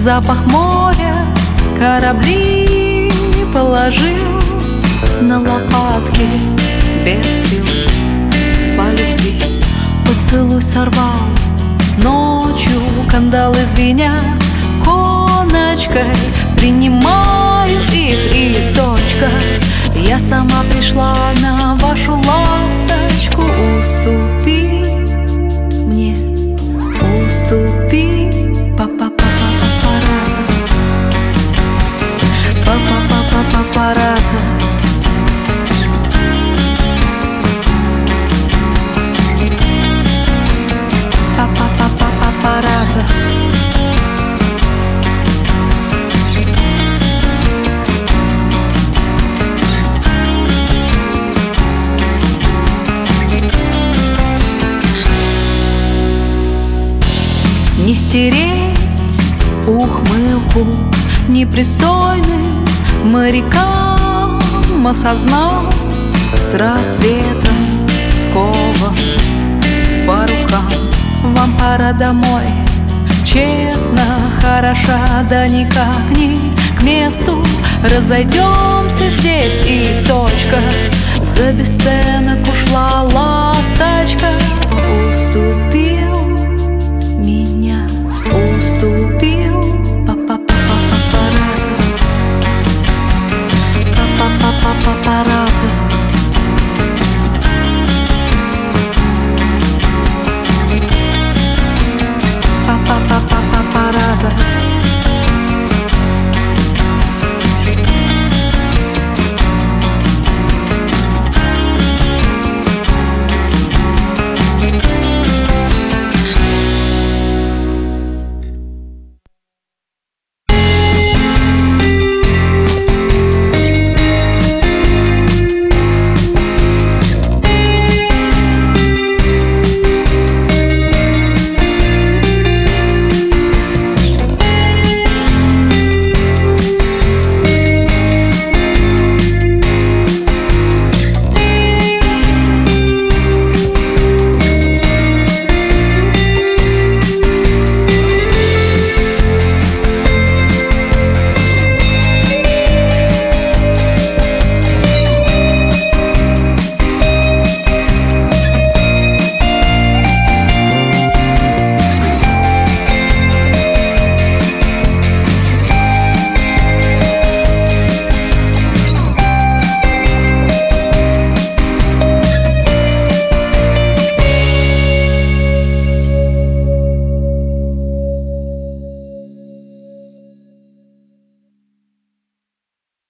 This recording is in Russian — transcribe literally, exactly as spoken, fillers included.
запах моря, корабли положил на лопатки без сил по любви. Поцелуй сорвал ночью, кандалы звенят коночкой. Принимаю их, и точка. Я сама пришла на вашу ласточку. Уступи мне, уступи. Па-па-па-па-па-парата, па-па-па-па-па-парата. Па-па-па-па-па-парата. Не стереть ухмылку непристойным морякам, осознал с рассветом скован по рукам. Вам пора домой, честно, хороша, да никак не к месту. Разойдемся здесь, и точка. За бесценок ушла ласточка. Уступи